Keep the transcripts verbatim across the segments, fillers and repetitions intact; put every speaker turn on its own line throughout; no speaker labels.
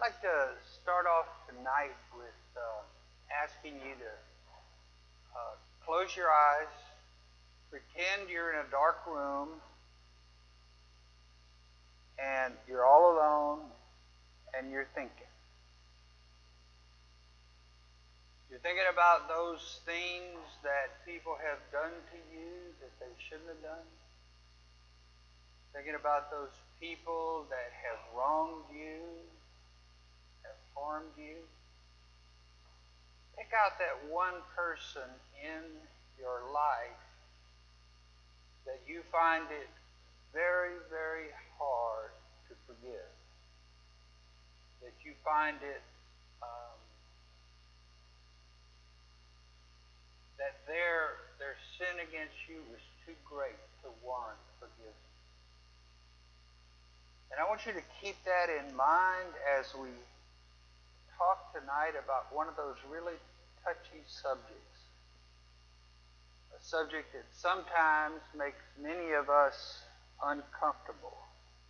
like to start off tonight with uh, asking you to uh, close your eyes, pretend you're in a dark room, and you're all alone, and you're thinking. You're thinking about those things that people have done to you that they shouldn't have done. Thinking about those people that have wronged you, have harmed you. Pick out that one person in your life that you find it very, very hard to forgive. That you find it um, that their their sin against you was too great to warrant forgiveness. And I want you to keep that in mind as we talk tonight about one of those really touchy subjects. A subject that sometimes makes many of us uncomfortable.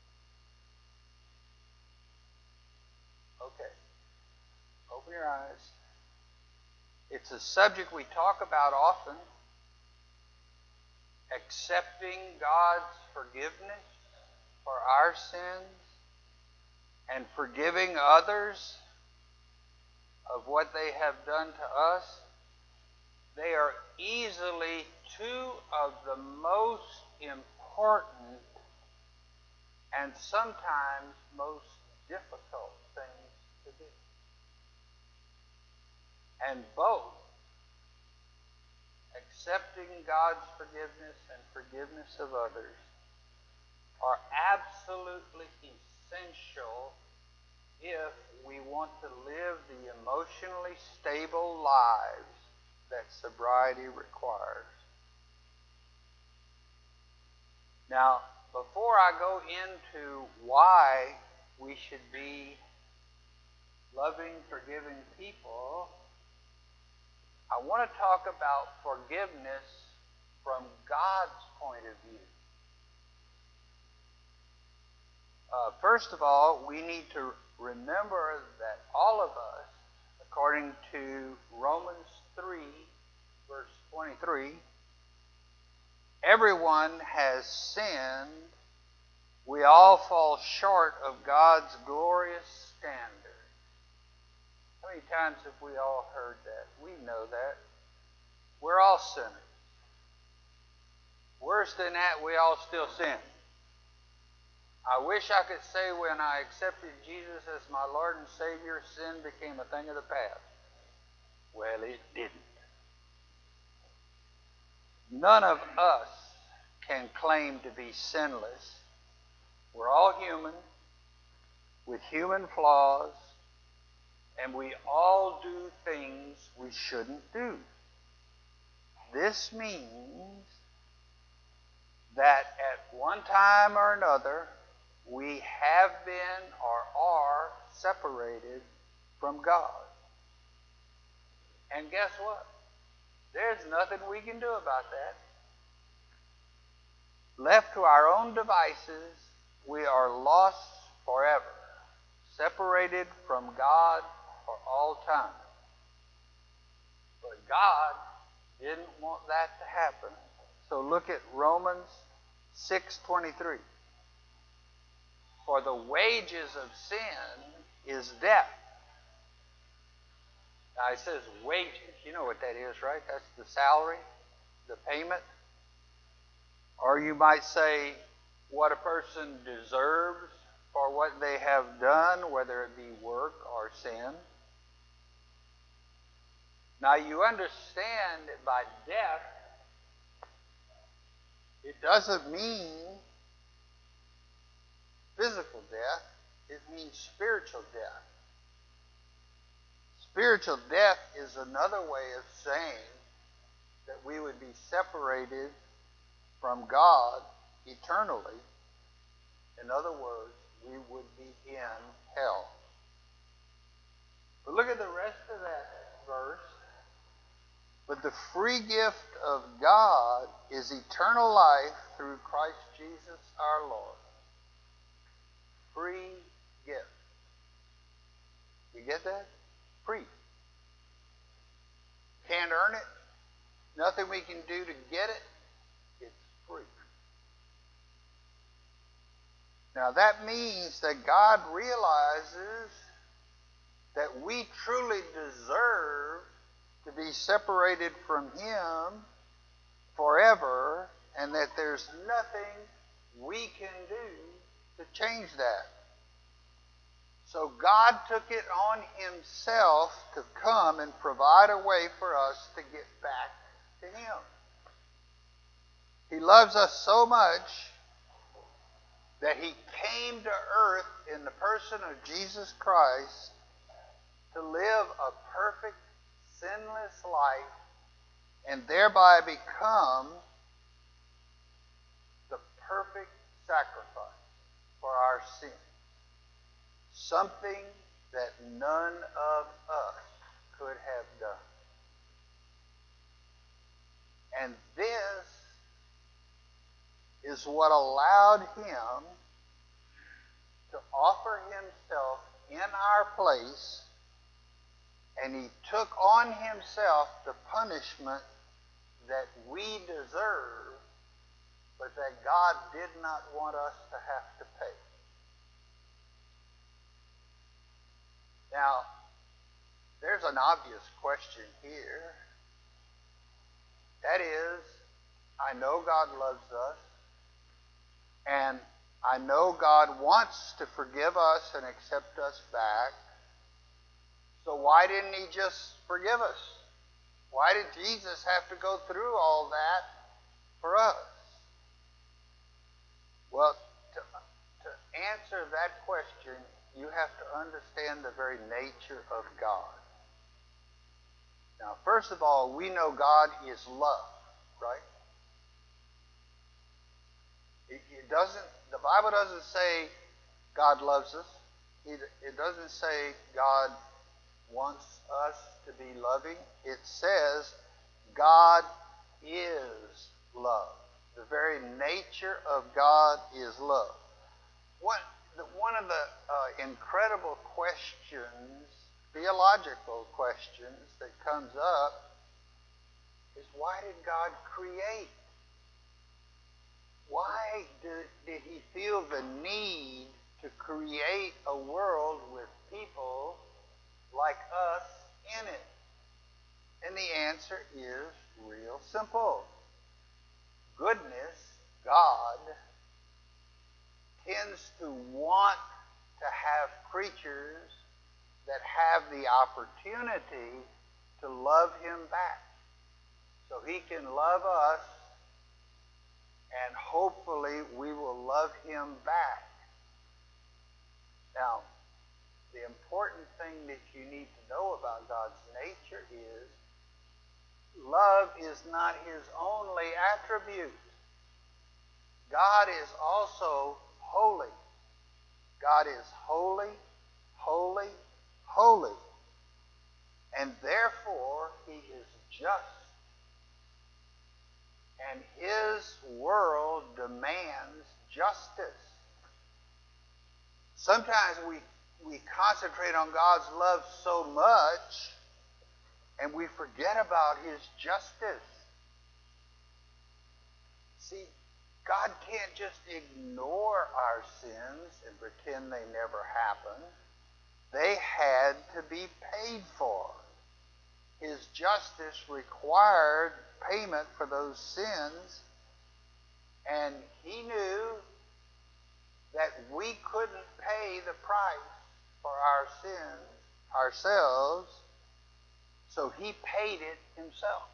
Okay. Open your eyes. It's a subject we talk about often. Accepting God's forgiveness for our sins and forgiving others of what they have done to us. They are easily two of the most important and sometimes most difficult things to do. And both accepting God's forgiveness and forgiveness of others are absolutely essential if we want to live the emotionally stable lives that sobriety requires. Now, before I go into why we should be loving, forgiving people, I want to talk about forgiveness from God's point of view. Uh, first of all, we need to remember that all of us, according to Romans three, verse twenty-three, everyone has sinned. We all fall short of God's glorious standard. How many times have we all heard that? We know that. We're all sinners. Worse than that, we all still sin. I wish I could say when I accepted Jesus as my Lord and Savior, sin became a thing of the past. Well, it didn't. None of us can claim to be sinless. We're all human, with human flaws, and we all do things we shouldn't do. This means that at one time or another, we have been or are separated from God. And guess what? There's nothing we can do about that. Left to our own devices, we are lost forever, separated from God for all time. But God didn't want that to happen. So look at Romans six twenty-three. For the wages of sin is death. Now it says wages. You know what that is, right? That's the salary, the payment. Or you might say what a person deserves for what they have done, whether it be work or sin. Now you understand that by death, it doesn't mean physical death, it means spiritual death. Spiritual death is another way of saying that we would be separated from God eternally. In other words, we would be in hell. But look at the rest of that verse. But the free gift of God is eternal life through Christ Jesus our Lord. Free gift. get that? Free. Can't earn it. Nothing we can do to get it. It's free. Now that means that God realizes that we truly deserve to be separated from Him forever, and that there's nothing we can do to change that. So God took it on Himself to come and provide a way for us to get back to Him. He loves us so much that He came to earth in the person of Jesus Christ to live a perfect, sinless life and thereby become the perfect sacrifice for our sin. Something that none of us could have done. And this is what allowed Him to offer Himself in our place, and He took on Himself the punishment that we deserve, but that God did not want us to have to pay. Now, there's an obvious question here. That is, I know God loves us, and I know God wants to forgive us and accept us back. So why didn't He just forgive us? Why did Jesus have to go through all that for us? Well, to, to answer that question, you have to understand the very nature of God. Now, first of all, we know God is love, right? It, it doesn't, the Bible doesn't say God loves us. It, it doesn't say God wants us to be loving. It says God is love. The very nature of God is love. What, the, one of the uh, incredible questions, theological questions that comes up is, why did God create? Why did, did He feel the need to create a world with people like us in it? And the answer is real simple. Goodness, God, tends to want to have creatures that have the opportunity to love Him back. So He can love us, and hopefully we will love Him back. Now, the important thing that you need to know about God's nature is love is not His only attribute. God is also holy. God is holy, holy, holy. And therefore, He is just. And His world demands justice. Sometimes we, we concentrate on God's love so much, and we forget about His justice. See, God can't just ignore our sins and pretend they never happened. They had to be paid for. His justice required payment for those sins, and He knew that we couldn't pay the price for our sins ourselves, so He paid it Himself.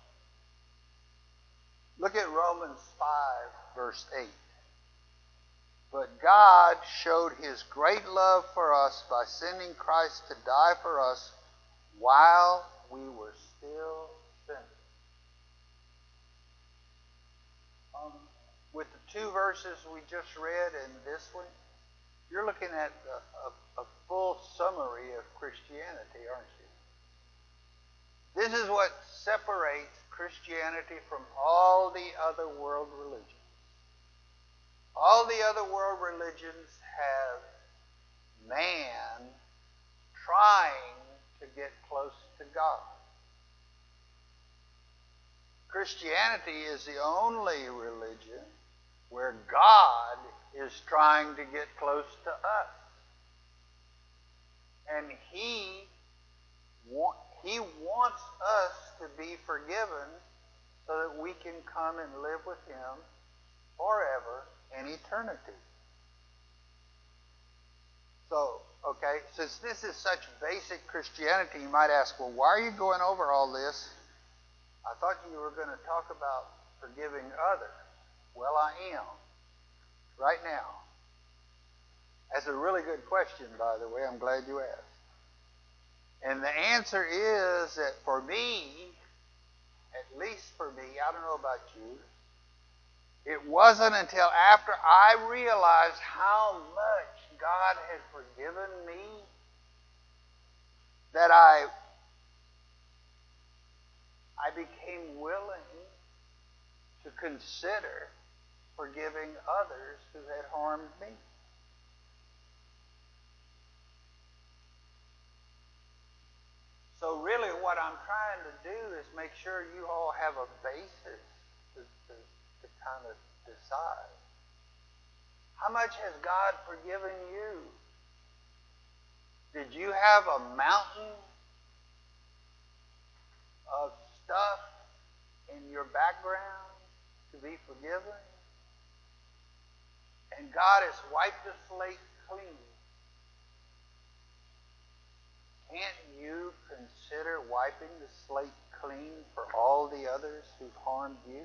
Look at Romans five, verse eight. But God showed His great love for us by sending Christ to die for us while we were still sinners. Um, with the two verses we just read and this one, you're looking at a, a, a full summary of Christianity, aren't you? This is what separates Christianity from all the other world religions. All the other world religions have man trying get close to God. Christianity is the only religion where God is trying to get close to us. And He, wa- he wants us to be forgiven so that we can come and live with Him forever in eternity. So, okay, since this is such basic Christianity, you might ask, well, why are you going over all this? I thought you were going to talk about forgiving others. Well, I am. Right now. That's a really good question, by the way. I'm glad you asked. And the answer is that for me, at least for me, I don't know about you, it wasn't until after I realized how much God had forgiven me that I, I became willing to consider forgiving others who had harmed me. So really what I'm trying to do is make sure you all have a basis to, to, to kind of decide. How much has God forgiven you? Did you have a mountain of stuff in your background to be forgiven? And God has wiped the slate clean. Can't you consider wiping the slate clean for all the others who've harmed you?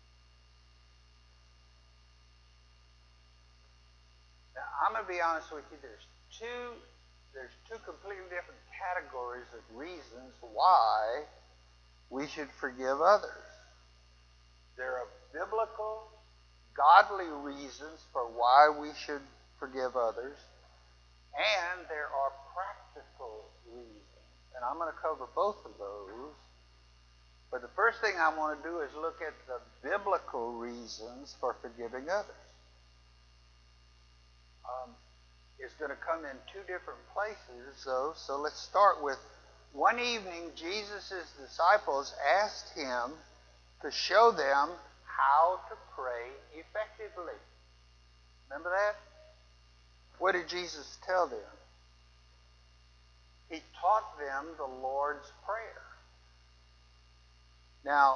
Now, I'm going to be honest with you. There's two, there's two completely different categories of reasons why we should forgive others. There are biblical, godly reasons for why we should forgive others, and there are practical reasons. And I'm going to cover both of those. But the first thing I want to do is look at the biblical reasons for forgiving others. Um, it's going to come in two different places, though. So let's start with one evening, Jesus' disciples asked Him to show them how to pray effectively. Remember that? What did Jesus tell them? He taught them the Lord's Prayer. Now,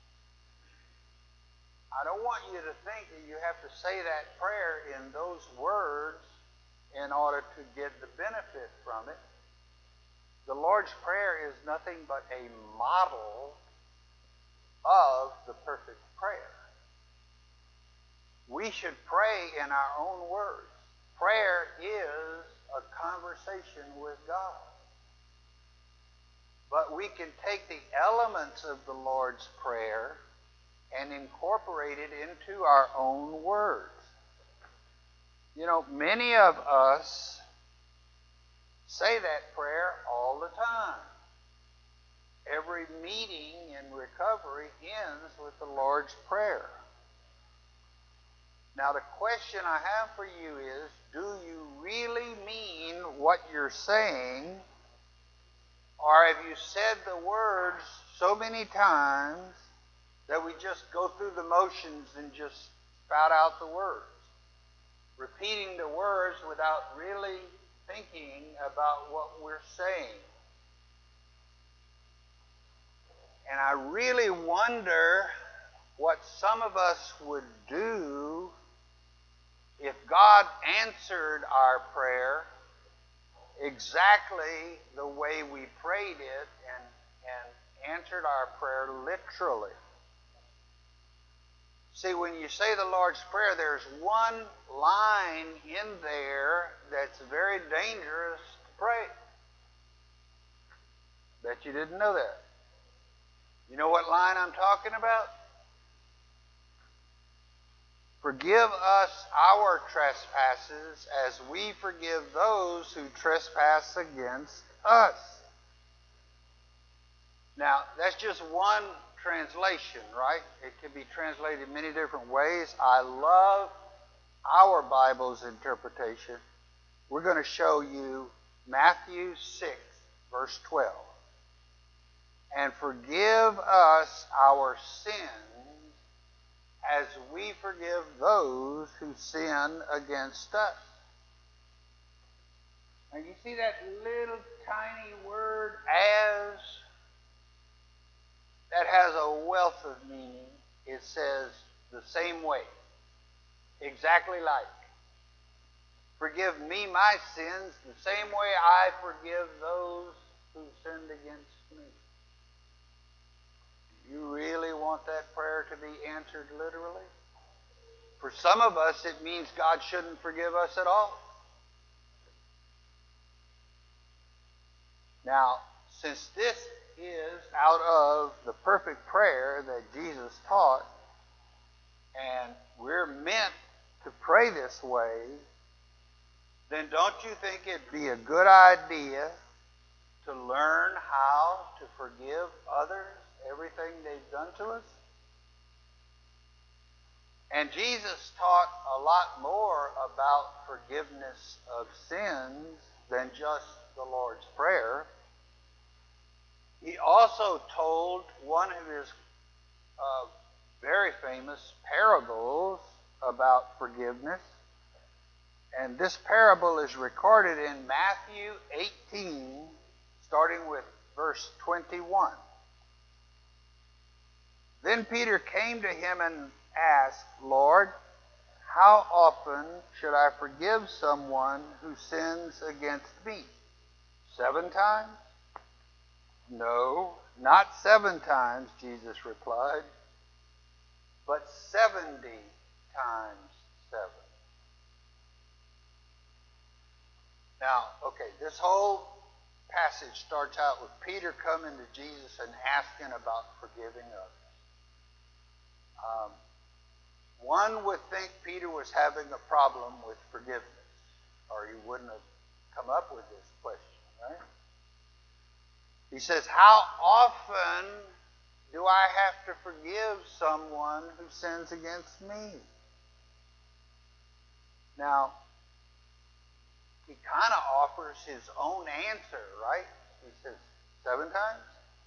I don't want you to think that you have to say that prayer in those words in order to get the benefit from it. The Lord's Prayer is nothing but a model of the perfect prayer. We should pray in our own words. Prayer is a conversation with God. But we can take the elements of the Lord's Prayer and incorporate it into our own words. You know, many of us say that prayer all the time. Every meeting in recovery ends with the Lord's Prayer. Now, the question I have for you is, do you really mean what you're saying? Or have you said the words so many times that we just go through the motions and just spout out the words? Repeating the words without really thinking about what we're saying. And I really wonder what some of us would do if God answered our prayer exactly the way we prayed it and, and answered our prayer literally. See, when you say the Lord's Prayer, there's one line in there that's very dangerous to pray. Bet you didn't know that. You know what line I'm talking about? Forgive us our trespasses as we forgive those who trespass against us. Now, that's just one translation, right? It can be translated many different ways. I love our Bible's interpretation. We're going to show you Matthew six, verse twelve. And forgive us our sins as we forgive those who sin against us. Now you see that little tiny word as? That has a wealth of meaning. It says the same way. Exactly like. Forgive me my sins the same way I forgive those who sinned against me. Do you really want that prayer to be answered literally? For some of us, it means God shouldn't forgive us at all. Now, since this is out of the perfect prayer that Jesus taught, and we're meant to pray this way, then don't you think it'd be a good idea to learn how to forgive others everything they've done to us? And Jesus taught a lot more about forgiveness of sins than just the Lord's Prayer. He also told one of his uh, very famous parables about forgiveness. And this parable is recorded in Matthew eighteen, starting with verse twenty-one. Then Peter came to him and asked, Lord, how often should I forgive someone who sins against me? Seven times? No, not seven times, Jesus replied, but seventy times seven. Now, okay, this whole passage starts out with Peter coming to Jesus and asking about forgiving others. Um, one would think Peter was having a problem with forgiveness, or he wouldn't have come up with this question, right? He says, how often do I have to forgive someone who sins against me? Now, he kind of offers his own answer, right? He says, seven times?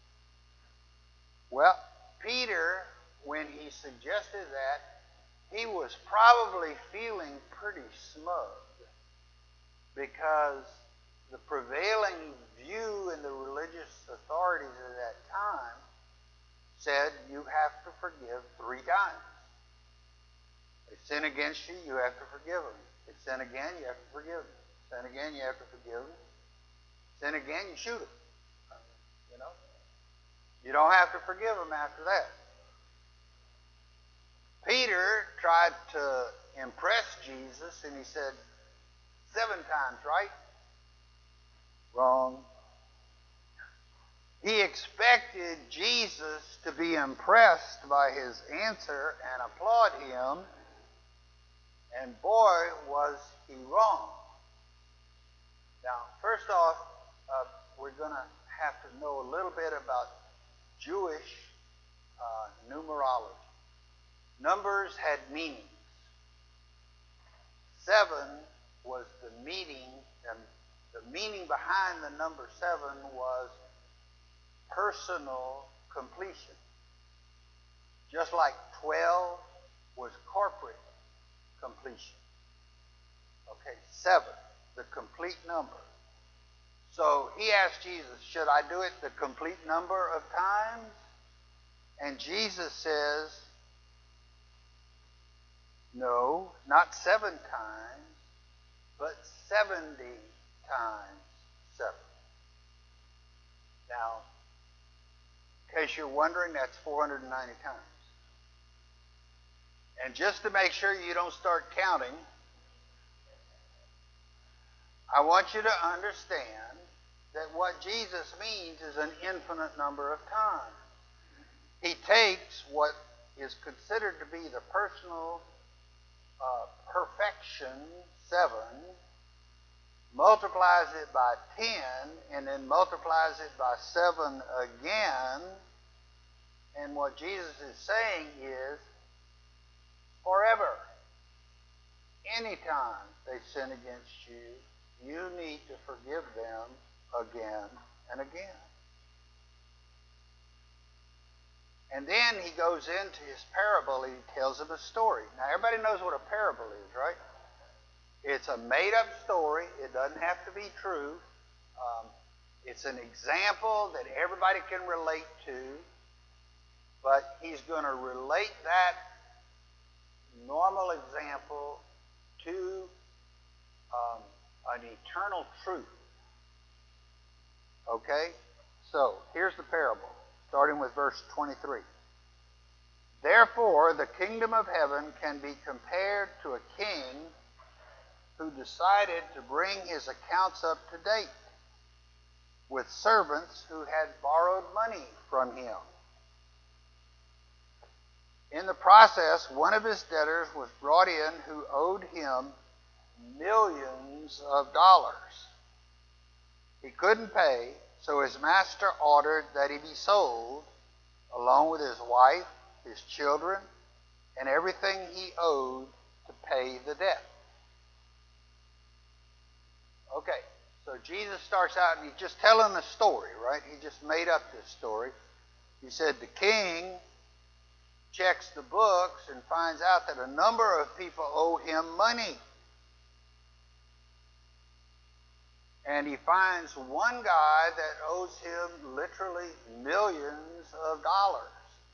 Well, Peter, when he suggested that, he was probably feeling pretty smug because the prevailing view in the religious authorities of that time said you have to forgive three times. They sin against you, you have to forgive them. They sin again, you have to forgive them. Sin again, you have to forgive them. Sin again, you shoot them. You know? You don't have to forgive them after that. Peter tried to impress Jesus and he said, seven times, right? Wrong. He expected Jesus to be impressed by his answer and applaud him, and boy, was he wrong. Now, first off, uh, we're going to have to know a little bit about Jewish uh, numerology. Numbers had meanings. Seven was the meaning, and the meaning behind the number seven was personal completion. Just like twelve was corporate completion. Okay, seven, the complete number. So he asked Jesus, should I do it the complete number of times? And Jesus says, no, not seven times, but seventy times seven. Now, in case you're wondering, that's four hundred ninety times. And just to make sure you don't start counting, I want you to understand that what Jesus means is an infinite number of times. He takes what is considered to be the personal uh, perfection, seven, multiplies it by ten, and then multiplies it by seven again. And what Jesus is saying is, forever, anytime they sin against you, you need to forgive them again and again. And then he goes into his parable and he tells them a story. Now, everybody knows what a parable is, right? It's a made-up story. It doesn't have to be true. Um, it's an example that everybody can relate to. But he's going to relate that normal example to um, an eternal truth. Okay? So, here's the parable, starting with verse twenty-three. Therefore, the kingdom of heaven can be compared to a king who decided to bring his accounts up to date with servants who had borrowed money from him. In the process, one of his debtors was brought in who owed him millions of dollars. He couldn't pay, so his master ordered that he be sold, along with his wife, his children, and everything he owed to pay the debt. Okay, so Jesus starts out and he's just telling a story, right? He just made up this story. He said the king checks the books and finds out that a number of people owe him money. And he finds one guy that owes him literally millions of dollars.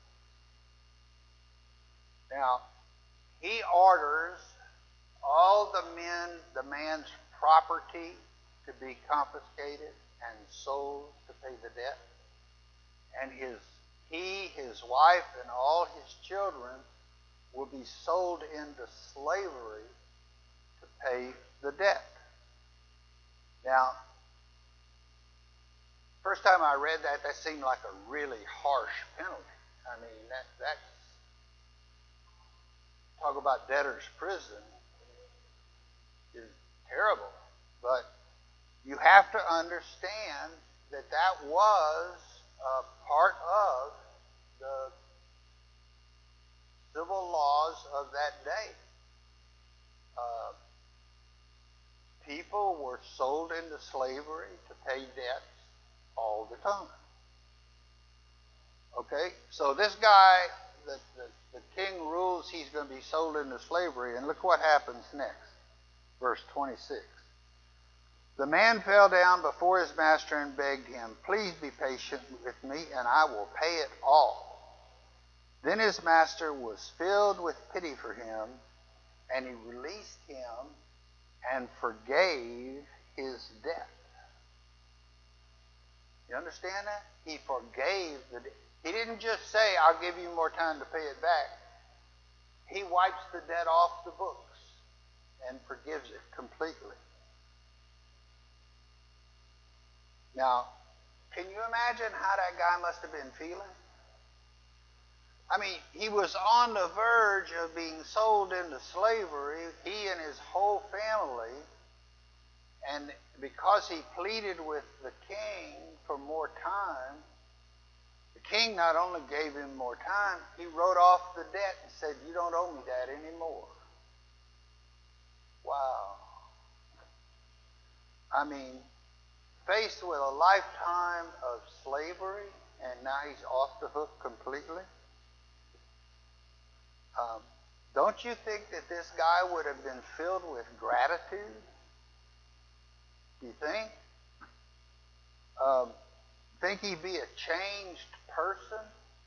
Now, he orders all the men, the man's property to be confiscated and sold to pay the debt. And his he, his wife, and all his children will be sold into slavery to pay the debt. Now, first time I read that, that seemed like a really harsh penalty. I mean, that that's talk about debtor's prison is terrible. But you have to understand that that was uh, part of the civil laws of that day. Uh, people were sold into slavery to pay debts all the time. Okay, so this guy, the, the, the king rules he's going to be sold into slavery, and look what happens next. Verse twenty-six. The man fell down before his master and begged him, "Please be patient with me, and I will pay it all." Then his master was filled with pity for him, and he released him and forgave his debt. You understand that? He forgave the debt. He didn't just say, "I'll give you more time to pay it back." He wipes the debt off the books and forgives it completely. Now, can you imagine how that guy must have been feeling? I mean, he was on the verge of being sold into slavery, he and his whole family, and because he pleaded with the king for more time, the king not only gave him more time, he wrote off the debt and said, "You don't owe me that anymore." Wow. I mean, faced with a lifetime of slavery, and now he's off the hook completely. Um, don't you think that this guy would have been filled with gratitude? Do you think? Um, think he'd be a changed person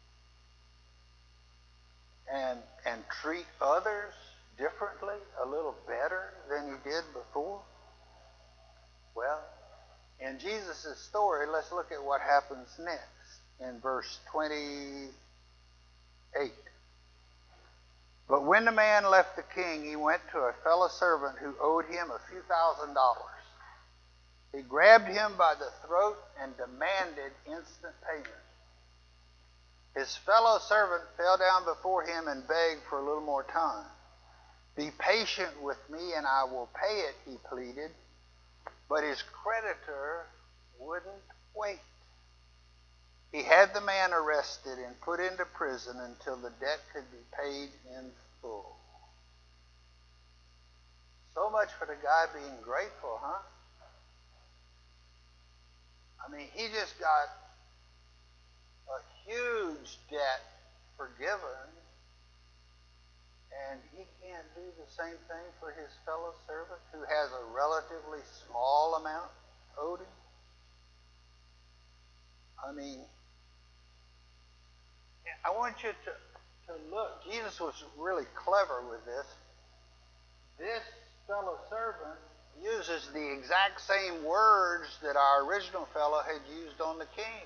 and and treat others differently, a little better than he did before? Well, in Jesus' story, let's look at what happens next in verse twenty-eight. But when the man left the king, he went to a fellow servant who owed him a few thousand dollars. He grabbed him by the throat and demanded instant payment. His fellow servant fell down before him and begged for a little more time. "Be patient with me and I will pay it," he pleaded. But his creditor wouldn't wait. He had the man arrested and put into prison until the debt could be paid in full. So much for the guy being grateful, huh? I I mean, he just got a huge debt forgiven, and he can't do the same thing for his fellow servant who has a relatively small amount owed him. I mean, I want you to, to look. Jesus was really clever with this. This fellow servant uses the exact same words that our original fellow had used on the king.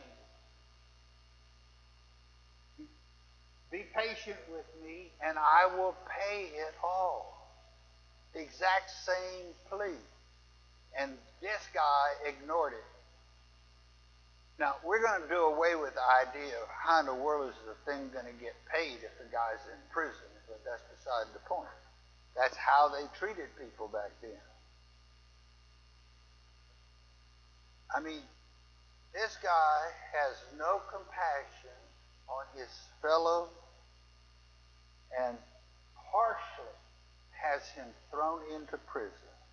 Be patient with me, and I will pay it all. The exact same plea. And this guy ignored it. Now, we're going to do away with the idea of how in the world is the thing going to get paid if the guy's in prison, but that's beside the point. That's how they treated people back then. I mean, this guy has no compassion on his fellow and harshly has him thrown into prison.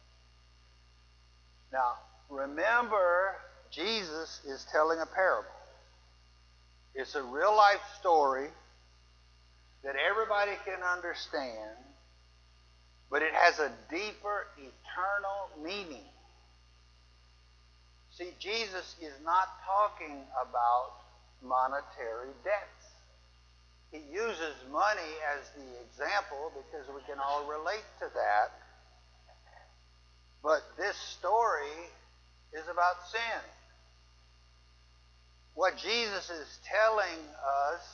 Now, remember, Jesus is telling a parable. It's a real life story that everybody can understand, but it has a deeper, eternal meaning. See, Jesus is not talking about monetary debts. He uses money as the example because we can all relate to that. But this story is about sin. What Jesus is telling us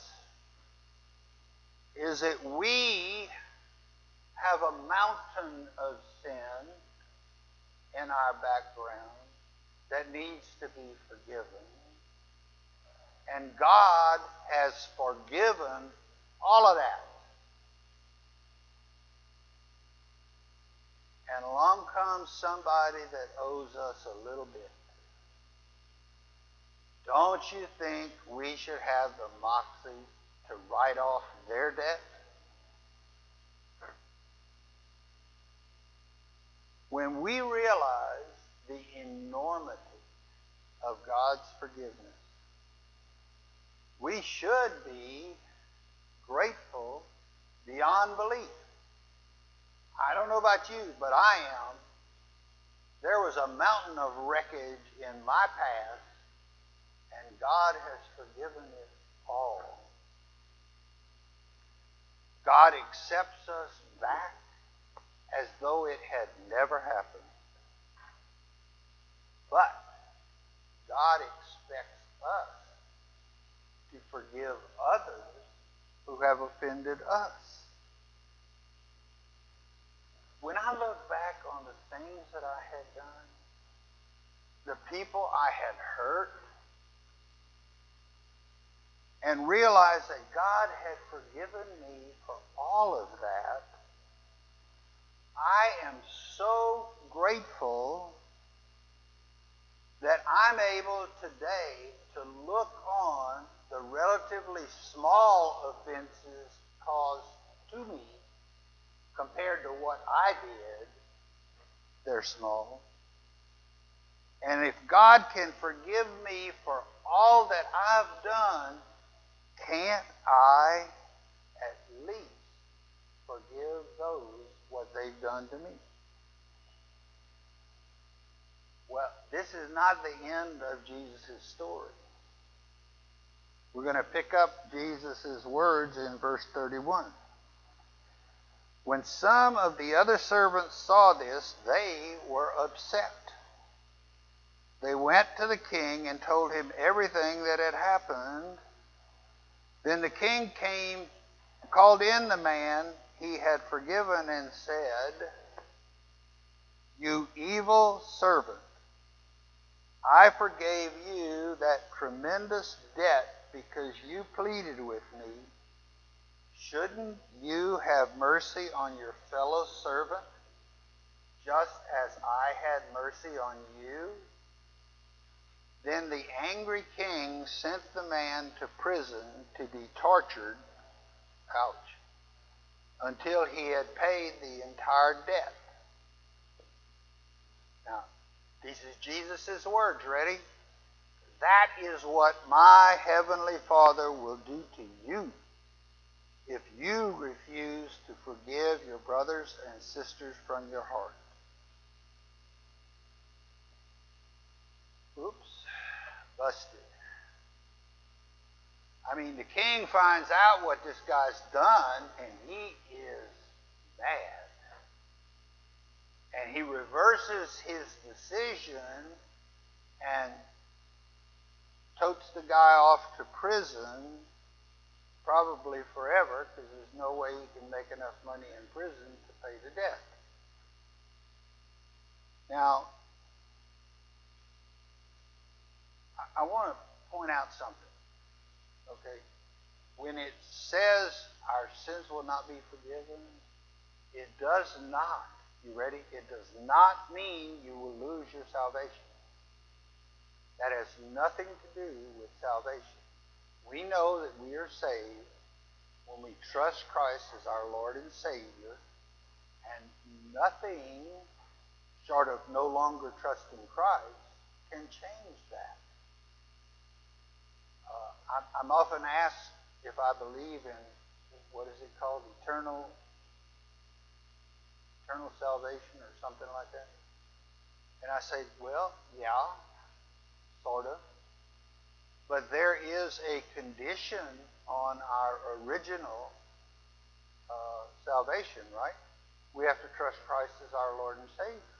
is that we have a mountain of sin in our background that needs to be forgiven. And God has forgiven all of that. And along comes somebody that owes us a little bit. Don't you think we should have the moxie to write off their debt? When we realize the enormity of God's forgiveness, we should be grateful beyond belief. I don't know about you, but I am. There was a mountain of wreckage in my past, and God has forgiven it all. God accepts us back as though it had never happened. But God expects us to forgive others who have offended us. When I look back on the things that I had done, the people I had hurt, and realize that God had forgiven me for all of that, I am so grateful that I'm able today to look on the relatively small offenses caused to me compared to what I did. They're small. And if God can forgive me for all that I've done, can't I at least forgive those what they've done to me? Well, this is not the end of Jesus' story. We're going to pick up Jesus' words in verse thirty-one. When some of the other servants saw this, they were upset. They went to the king and told him everything that had happened. Then the king came, called in the man he had forgiven, and said, "You evil servant, I forgave you that tremendous debt because you pleaded with me. Shouldn't you have mercy on your fellow servant, just as I had mercy on you?" Then the angry king sent the man to prison to be tortured, ouch, until he had paid the entire debt. Now, this is Jesus' words. Ready? that is what my heavenly Father will do to you if you refuse to forgive your brothers and sisters from your heart. Oops, busted. I mean, the king finds out what this guy's done, and he is mad. And he reverses his decision and totes the guy off to prison, probably forever, because there's no way he can make enough money in prison to pay the debt. Now, I, I want to point out something, okay? When it says our sins will not be forgiven, it does not, you ready? It does not mean you will lose your salvation. That has nothing to do with salvation. We know that we are saved when we trust Christ as our Lord and Savior, and nothing short of no longer trusting Christ can change that. Uh, I'm, I'm often asked if I believe in, what is it called, eternal, eternal salvation or something like that. And I say, well, yeah, sort of. But there is a condition on our original uh, salvation, right? We have to trust Christ as our Lord and Savior.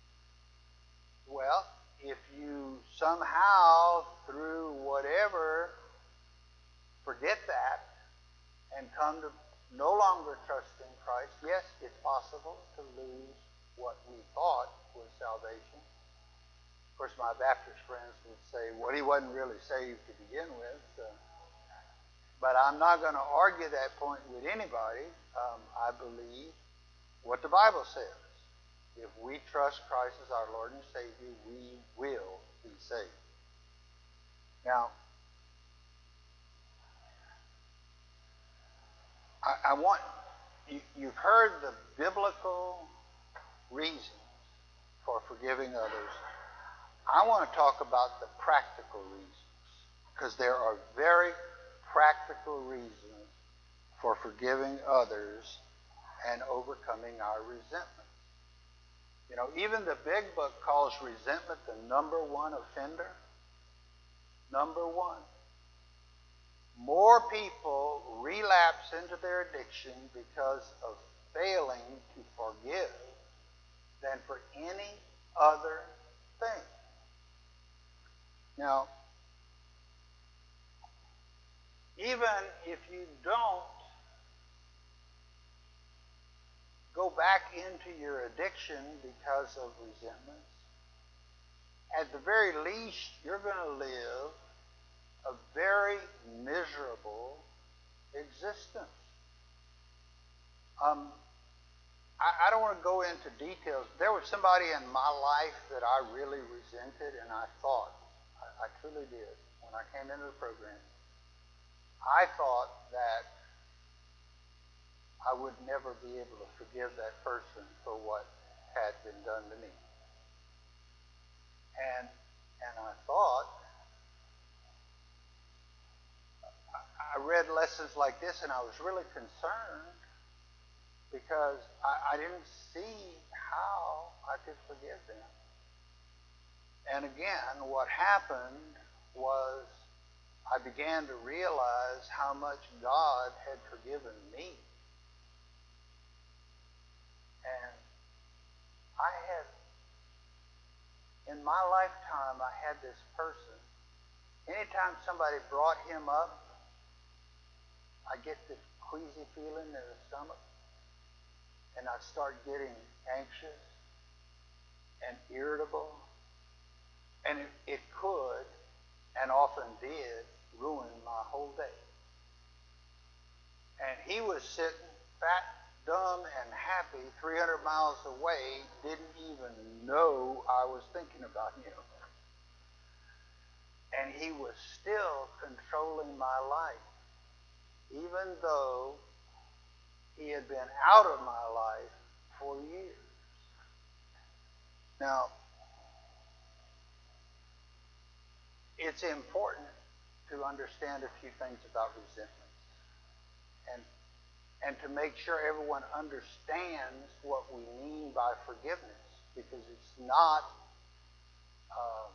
Well, if you somehow, through whatever, forget that and come to no longer trust in Christ, yes, it's possible to lose what we thought was salvation. Of course, my Baptist friends would say, well, he wasn't really saved to begin with. So. But I'm not going to argue that point with anybody. Um, I believe what the Bible says. If we trust Christ as our Lord and Savior, we will be saved. Now, I, I want, you, you've heard the biblical reasons for forgiving others. I want to talk about the practical reasons, because there are very practical reasons for forgiving others and overcoming our resentment. You know, even the big book calls resentment the number one offender. Number one. More people relapse into their addiction because of failing to forgive than for any other thing. Now, even if you don't go back into your addiction because of resentments, at the very least, you're going to live a very miserable existence. Um, I, I don't want to go into details. There was somebody in my life that I really resented, and I thought, I, I truly did, when I came into the program, I thought that I would never be able to forgive that person for what had been done to me. And and I thought, I read lessons like this and I was really concerned because I, I didn't see how I could forgive them. And again, what happened was I began to realize how much God had forgiven me. And I had, in my lifetime, I had this person. Anytime somebody brought him up, I get this queasy feeling in the stomach, and I start getting anxious and irritable, and it, it could, and often did, ruin my whole day. And he was sitting fat, dumb, and happy three hundred miles away, didn't even know I was thinking about him. And he was still controlling my life, even though he had been out of my life for years. Now, it's important to understand a few things about resentment, and and to make sure everyone understands what we mean by forgiveness, because it's not, um,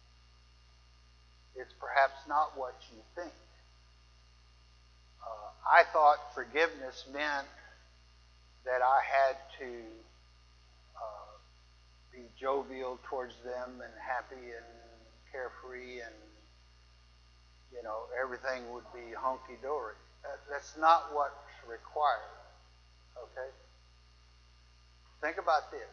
it's perhaps not what you think. Uh, I thought forgiveness meant that I had to uh, be jovial towards them and happy and carefree, and you know, everything would be hunky-dory. That, that's not what's required. Okay? Think about this.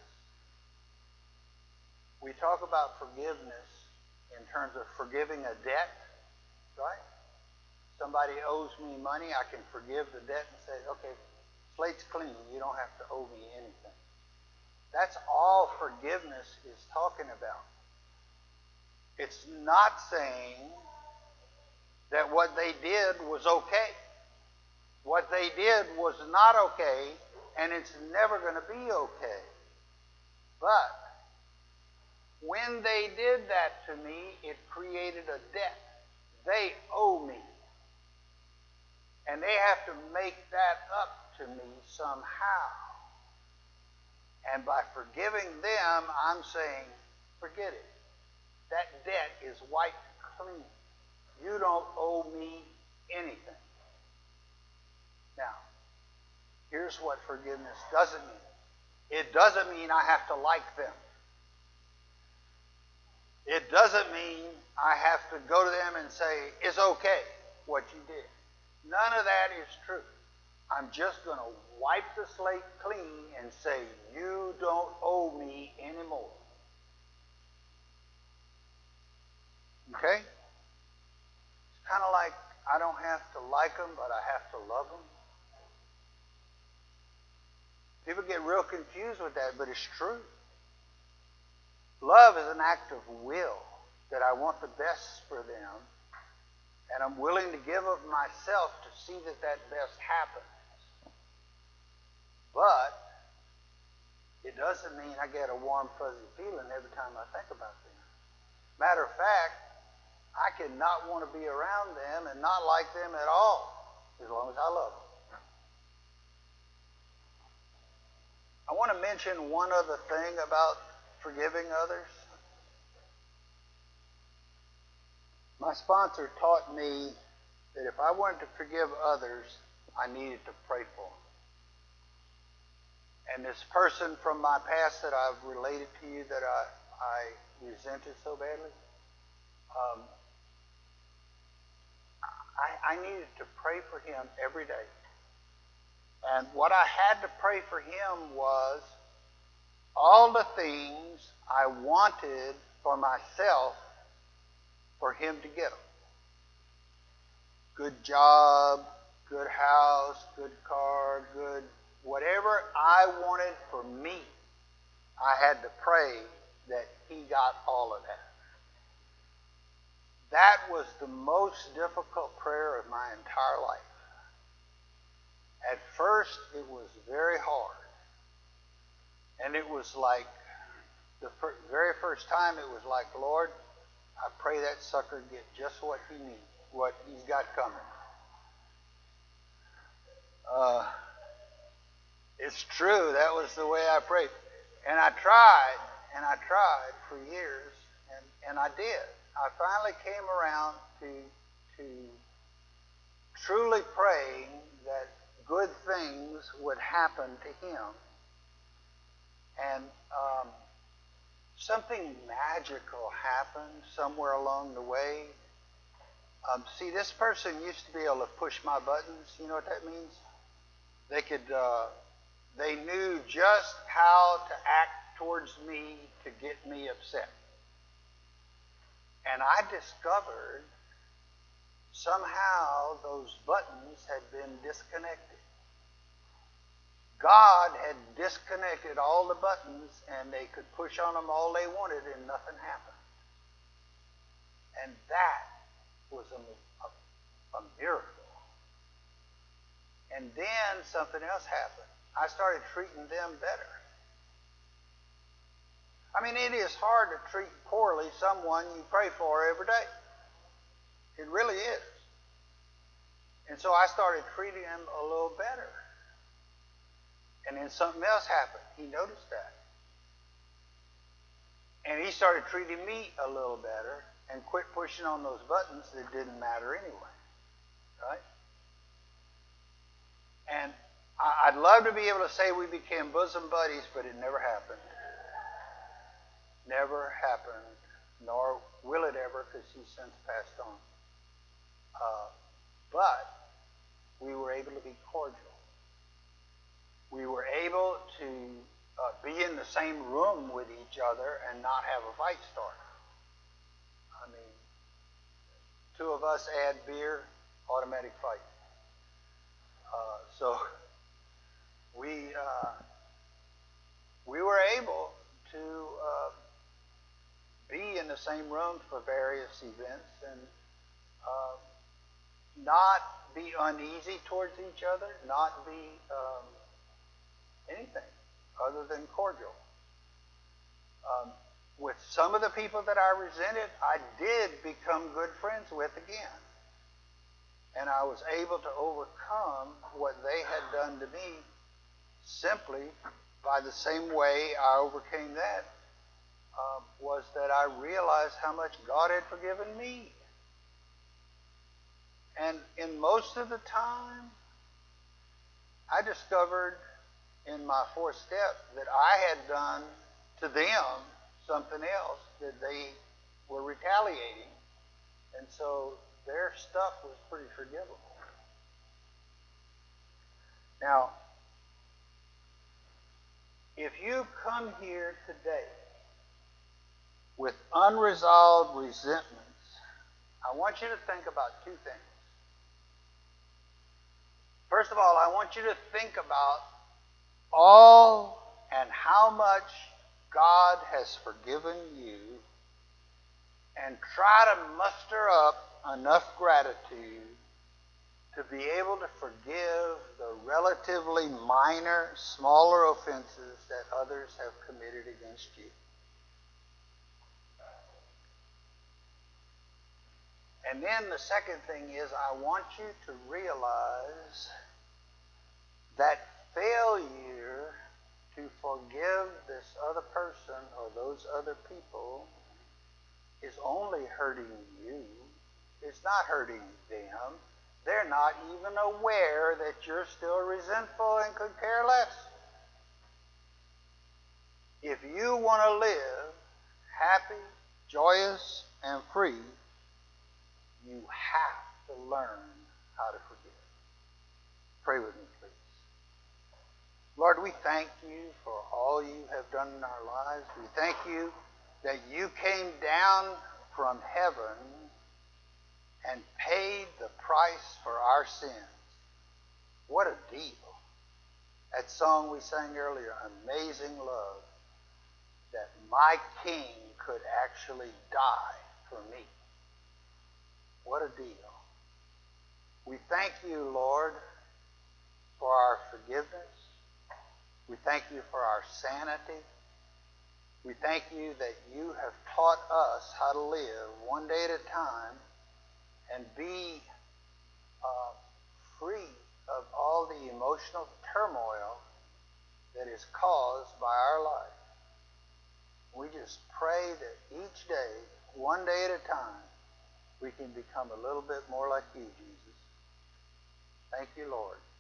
We talk about forgiveness in terms of forgiving a debt, right? Somebody owes me money, I can forgive the debt and say, okay, slate's clean, you don't have to owe me anything. That's all forgiveness is talking about. It's not saying that what they did was okay. What they did was not okay, and it's never going to be okay. But when they did that to me, it created a debt. They owe me. And they have to make that up to me somehow. And by forgiving them, I'm saying, forget it. That debt is wiped clean. You don't owe me anything. Now, here's what forgiveness doesn't mean. It doesn't mean I have to like them. It doesn't mean I have to go to them and say, it's okay what you did. None of that is true. I'm just going to wipe the slate clean and say, you don't owe me anymore. Okay? It's kind of like I don't have to like them, but I have to love them. People get real confused with that, but it's true. Love is an act of will, that I want the best for them, and I'm willing to give of myself to see that that best happens. But it doesn't mean I get a warm, fuzzy feeling every time I think about them. Matter of fact, I cannot want to be around them and not like them at all, as long as I love them. I want to mention one other thing about forgiving others. My sponsor taught me that if I wanted to forgive others, I needed to pray for them. And this person from my past that I've related to you that I, I resented so badly, um, I, I needed to pray for him every day. And what I had to pray for him was all the things I wanted for myself for him to get them. Good job, good house, good car, good whatever I wanted for me, I had to pray that he got all of that. That was the most difficult prayer of my entire life. At first, it was very hard. And it was like, the fir- very first time, it was like, Lord, I pray that sucker get just what he needs, what he's got coming. Uh, it's true, that was the way I prayed. And I tried, and I tried for years, and, and I did. I finally came around to, to truly praying that good things would happen to him. And um, something magical happened somewhere along the way. Um, see, this person used to be able to push my buttons. You know what that means? They could, uh, they knew just how to act towards me to get me upset. And I discovered somehow those buttons had been disconnected. God had disconnected all the buttons, and they could push on them all they wanted, and nothing happened. And that was a, a, a miracle. And then something else happened. I started treating them better. I mean, it is hard to treat poorly someone you pray for every day. It really is. And so I started treating him a little better. And then something else happened. He noticed that. And he started treating me a little better and quit pushing on those buttons that didn't matter anyway. Right? And I'd love to be able to say we became bosom buddies, but it never happened. Never happened, nor will it ever, because he's since passed on. Uh, but we were able to be cordial. We were able to uh, be in the same room with each other and not have a fight start. I mean, two of us add beer, automatic fight. Uh, so we uh, we were able to uh, be in the same room for various events and uh, not be uneasy towards each other, not be um, anything other than cordial. Um, with some of the people that I resented, I did become good friends with again. And I was able to overcome what they had done to me simply by the same way I overcame that, um, was that I realized how much God had forgiven me. And in most of the time, I discovered in my fourth step that I had done to them something else, that they were retaliating. And so their stuff was pretty forgivable. Now, if you come here today with unresolved resentments, I want you to think about two things. First of all, I want you to think about all and how much God has forgiven you, and try to muster up enough gratitude to be able to forgive the relatively minor, smaller offenses that others have committed against you. And then the second thing is, I want you to realize that failure to forgive this other person or those other people is only hurting you. It's not hurting them. They're not even aware that you're still resentful and could care less. If you want to live happy, joyous, and free, you have to learn how to forgive. Pray with me, please. Lord, we thank you for all you have done in our lives. We thank you that you came down from heaven and paid the price for our sins. What a deal. That song we sang earlier, Amazing Love, that my King could actually die for me. What a deal. We thank you, Lord, for our forgiveness. We thank you for our sanity. We thank you that you have taught us how to live one day at a time and be uh, free of all the emotional turmoil that is caused by our life. We just pray that each day, one day at a time, we can become a little bit more like you, Jesus. Thank you, Lord.